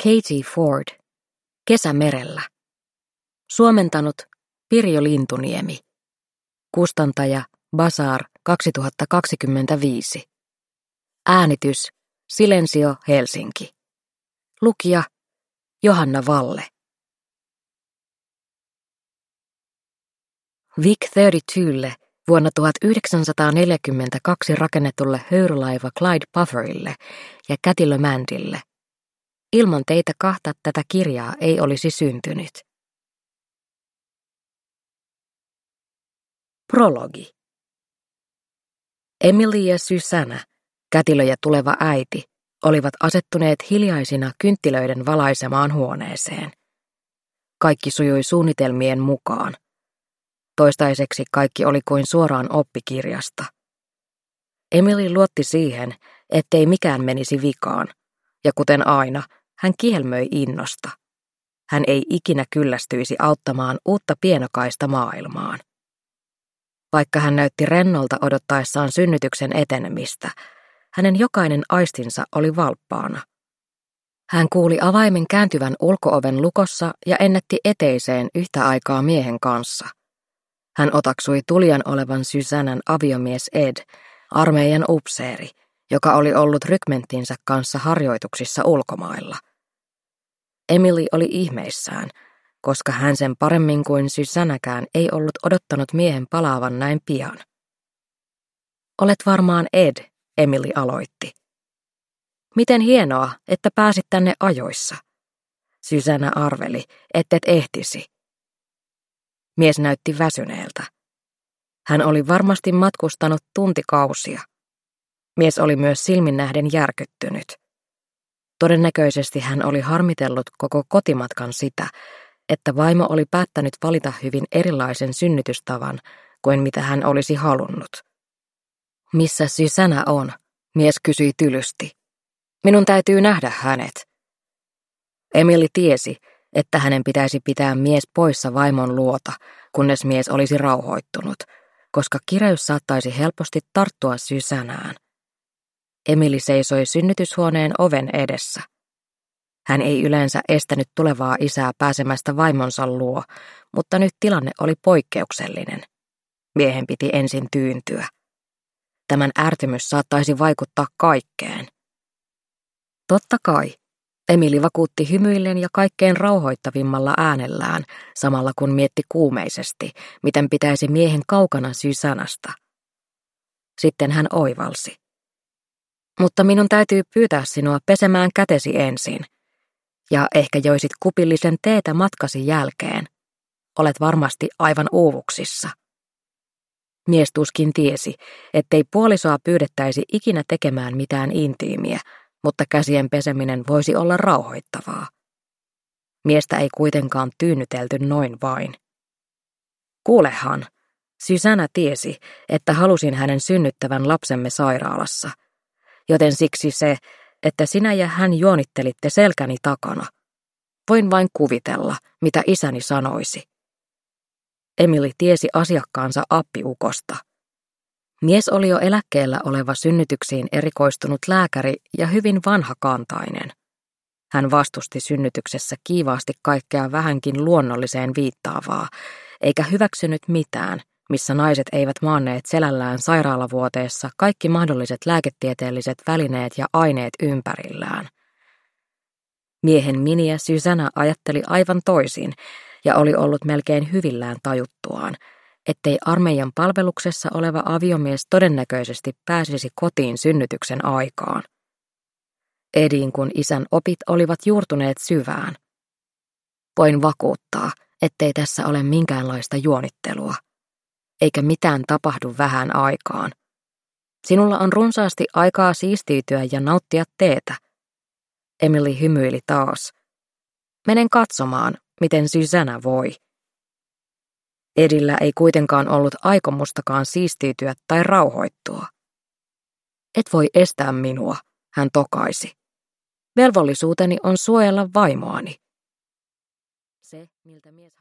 Katie Ford, Kesä merellä. Suomentanut Pirjo Lintuniemi. Kustantaja Bazar 2025. Äänitys Silensio Helsinki. Lukija Johanna Valle. Vic 32:lle vuonna 1942 rakennetulle höyrylaiva Clyde Pufferille ja kätilö Mandille. Ilman teitä kahta tätä kirjaa ei olisi syntynyt. Prologi. Emily ja Susanna, kätilö ja tuleva äiti, olivat asettuneet hiljaisina kynttilöiden valaisemaan huoneeseen. Kaikki sujui suunnitelmien mukaan. Toistaiseksi kaikki oli kuin suoraan oppikirjasta. Emily luotti siihen, ettei mikään menisi vikaan, ja kuten aina, hän kihelmöi innosta. Hän ei ikinä kyllästyisi auttamaan uutta pienokaista maailmaan. Vaikka hän näytti rennolta odottaessaan synnytyksen etenemistä, hänen jokainen aistinsa oli valppaana. Hän kuuli avaimen kääntyvän ulko-oven lukossa ja ennätti eteiseen yhtä aikaa miehen kanssa. Hän otaksui tulijan olevan Susannan aviomies Ed, armeijan upseeri, joka oli ollut rykmenttinsä kanssa harjoituksissa ulkomailla. Emily oli ihmeissään, koska hän sen paremmin kuin Susannakään ei ollut odottanut miehen palaavan näin pian. Olet varmaan Ed, Emily aloitti. Miten hienoa, että pääsit tänne ajoissa. Susanna arveli, ettet ehtisi. Mies näytti väsyneeltä. Hän oli varmasti matkustanut tuntikausia. Mies oli myös silmin nähden järkyttynyt. Todennäköisesti hän oli harmitellut koko kotimatkan sitä, että vaimo oli päättänyt valita hyvin erilaisen synnytystavan kuin mitä hän olisi halunnut. Missä Susanna on? Mies kysyi tylysti. Minun täytyy nähdä hänet. Emily tiesi, että hänen pitäisi pitää mies poissa vaimon luota, kunnes mies olisi rauhoittunut, koska kireys saattaisi helposti tarttua Susannaan. Emily seisoi synnytyshuoneen oven edessä. Hän ei yleensä estänyt tulevaa isää pääsemästä vaimonsa luo, mutta nyt tilanne oli poikkeuksellinen. Miehen piti ensin tyyntyä. Tämän ärtymys saattaisi vaikuttaa kaikkeen. Totta kai, Emily vakuutti hymyillen ja kaikkein rauhoittavimmalla äänellään, samalla kun mietti kuumeisesti, miten pitäisi miehen kaukana Susannasta. Sitten hän oivalsi. Mutta minun täytyy pyytää sinua pesemään kätesi ensin. Ja ehkä joisit kupillisen teetä matkasi jälkeen. Olet varmasti aivan uuvuksissa. Mies tuskin tiesi, ettei puolisoa pyydettäisi ikinä tekemään mitään intiimiä, mutta käsien peseminen voisi olla rauhoittavaa. Miestä ei kuitenkaan tyynnytelty noin vain. Kuulehan, Susanna tiesi, että halusin hänen synnyttävän lapsemme sairaalassa, joten siksi se, että sinä ja hän juonittelitte selkäni takana. Voin vain kuvitella, mitä isäni sanoisi. Emily tiesi asiakkaansa appiukosta. Mies oli jo eläkkeellä oleva synnytyksiin erikoistunut lääkäri ja hyvin vanhakantainen. Hän vastusti synnytyksessä kiivaasti kaikkea vähänkin luonnolliseen viittaavaa, eikä hyväksynyt mitään, missä naiset eivät maanneet selällään sairaalavuoteessa kaikki mahdolliset lääketieteelliset välineet ja aineet ympärillään. Miehen Minnie ja Susanna ajatteli aivan toisin ja oli ollut melkein hyvillään tajuttuaan, ettei armeijan palveluksessa oleva aviomies todennäköisesti pääsisi kotiin synnytyksen aikaan. Edin kun isän opit olivat juurtuneet syvään. Voin vakuuttaa, ettei tässä ole minkäänlaista juonittelua. Eikä mitään tapahdu vähän aikaan. Sinulla on runsaasti aikaa siistiytyä ja nauttia teetä. Emily hymyili taas. Menen katsomaan, miten Susanna voi. Edillä ei kuitenkaan ollut aikomustakaan siistiytyä tai rauhoittua. Et voi estää minua, hän tokaisi. Velvollisuuteni on suojella vaimoani. Se, miltä mies